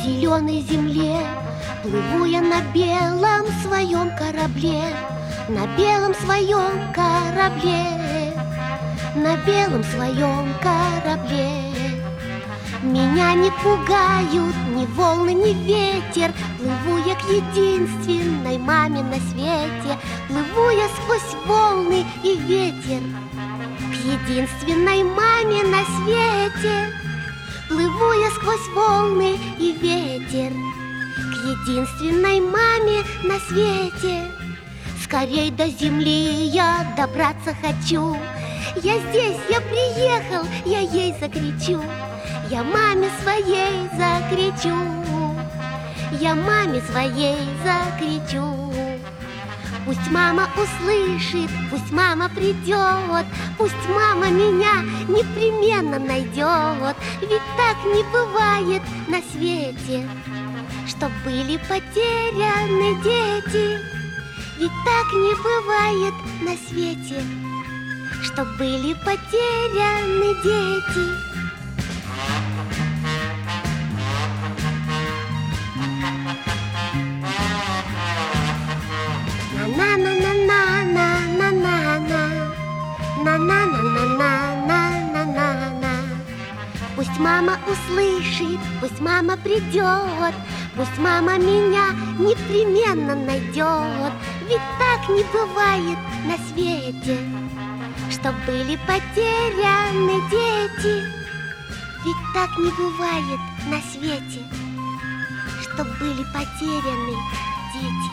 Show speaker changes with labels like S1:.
S1: зеленой земле плыву я на белом своем корабле, на белом своем корабле, на белом своем корабле. Меня не пугают ни волны, ни ветер. Плыву я к единственной маме на свете. Плыву я сквозь волны и ветер к единственной маме на свете. Плыву я сквозь волны и ветер к единственной маме на свете. Скорей до земли я добраться хочу. Я здесь, я приехал, я ей закричу. Я маме своей закричу. Я маме своей закричу. Пусть мама услышит, пусть мама придет, пусть мама меня непременно найдет. Ведь так не бывает на свете, чтоб были потеряны дети. Ведь так не бывает на свете, чтоб были потеряны дети. На-на-на-на-на-на-на-на-на-на-на-на-на. Пусть мама услышит, пусть мама придет, пусть мама меня непременно найдет. Ведь так не бывает на свете, чтоб были потеряны дети. Ведь так не бывает на свете, чтоб были потеряны дети.